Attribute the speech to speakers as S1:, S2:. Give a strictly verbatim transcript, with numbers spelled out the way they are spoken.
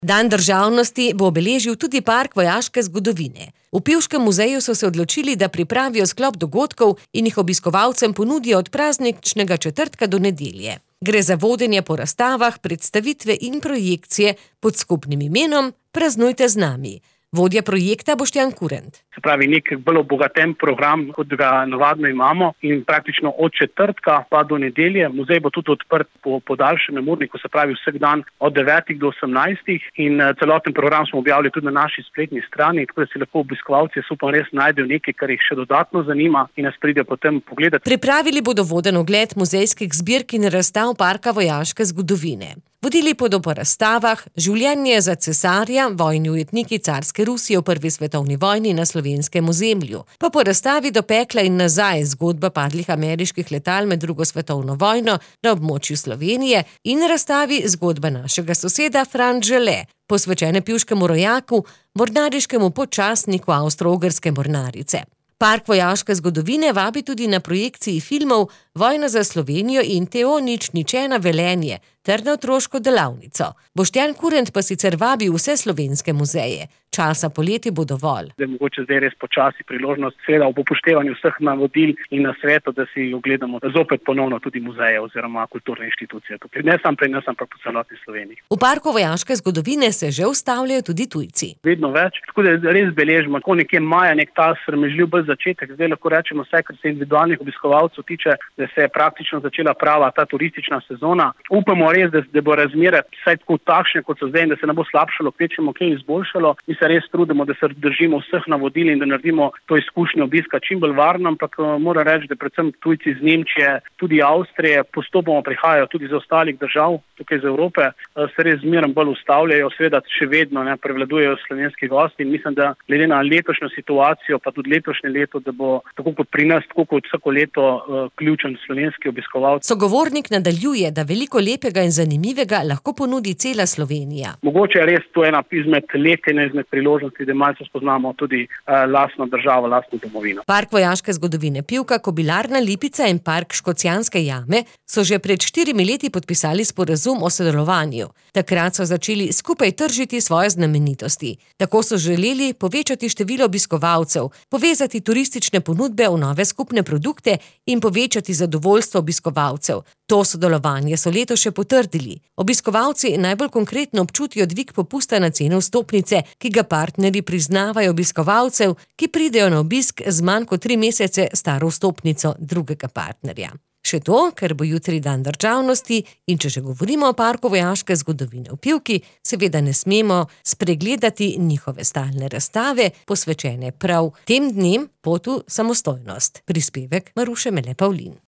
S1: Dan državnosti bo obeležil tudi Park vojaške zgodovine. V Pivškem muzeju so se odločili, da pripravijo sklop dogodkov in jih obiskovalcem ponudijo od prazničnega četrtka do nedelje. Gre za vodenje po razstavah, predstavitve in projekcije pod skupnim imenom Praznujte z nami. Vodja projekta Boštjan Kurent.
S2: Se pravi, nek bolj obogaten program, kot ga navadno imamo, in praktično od četrtka pa do nedelje. Muzej bo tudi odprt po podaljšanem urniku, se pravi vsak dan od devetih do osemnajstih, in celoten program smo objavili tudi na naši spletni strani, tako da si lahko obiskovalci upam res najdejo nekaj, kar jih še dodatno zanima in nas pridejo potem pogledati.
S1: Pripravili bodo voden ogled muzejskih zbirk in razstav Parka vojaške zgodovine. Vodili bodo po razstavah Življenje za cesarja, vojni ujetniki carske Rusije v prvi svetovni vojni na slovenskem ozemlju, pa po razstavi Do pekla in nazaj, zgodba padlih ameriških letal med drugo svetovno vojno na območju Slovenije, in razstavi Zgodba našega soseda Franz Žele, posvečene pivškemu rojaku, mornariškemu podčastniku Avstro-Ogrske mornarice. Park vojaške zgodovine vabi tudi na projekciji filmov Vojna za Slovenijo in Te o nič nič ena Velenje ter na otroško delavnico. Boštjan Kurent pa sicer vabi vse slovenske muzeje. Časa poleti bo dovolj.
S2: Da je mogoče zdaj res počasi priložnost, seveda ob upoštevanju vseh navodil in nasvetov, da si ogledamo zopet ponovno tudi muzeje oziroma kulturne inštitucije. Tukaj ne samo pri nas, ampak po celotni Sloveniji.
S1: V Parku vojaške zgodovine se že ustavljajo tudi tujci.
S2: Vedno več, tako da res beležimo, ko nekje maja nek ta sramežljiv bolj začetek, zdaj lahko rečemo vse, kar se individualnih obiskovalcev tiče, da se je praktično začela prava ta turistična sezona. Upamo res, da, da bo razmere vsaj tako takšne, kot so zdaj, in da se ne bo slabšalo, kvečemo kaj izboljšalo. Mi se res trudimo, da se držimo vseh navodil in da naredimo to izkušnjo obiska čim bolj varno, ampak moram reči, da predvsem tujci iz Nemčije, tudi Avstrije, postopoma prihajajo tudi iz ostalih držav, tukaj iz Evrope, se res zmeraj bolj ustavljajo, seveda še vedno ne prevladujejo slovenski gosti, in mislim, da glede na letošnjo situacijo, pa tudi letošnje leto, da bo tako kot pri nas, tako kot vsako leto uh, ključen slovenski obiskovalec.
S1: Sogovornik nadaljuje, da veliko lepega in zanimivega lahko ponudi cela Slovenija.
S2: Mogoče je res to ena izmed let, ena izmed priložnosti, da malce spoznamo tudi uh, lastno državo, lastno domovino.
S1: Park vojaške zgodovine Pivka, Kobilarna Lipica in Park Škocjanske jame so že pred štirimi leti podpisali sporazum o sodelovanju. Takrat so začeli skupaj tržiti svoje znamenitosti. Tako so želeli povečati število obiskovalcev, povezati turistične ponudbe v nove skupne produkte in povečati zadovoljstvo obiskovalcev. To sodelovanje so letos še potrdili. Obiskovalci najbolj konkretno občutijo dvig popusta na ceno vstopnice, ki ga partnerji priznavajo obiskovalcev, ki pridejo na obisk z manj kot tri mesece staro vstopnico drugega partnerja. Še to, ker bo jutri dan državnosti, in če že govorimo o Parku vojaške zgodovine v Pivki, seveda ne smemo spregledati njihove stalne razstave, posvečene prav tem dnem potu samostojnost. Prispevek Maruše Mele Pavlin.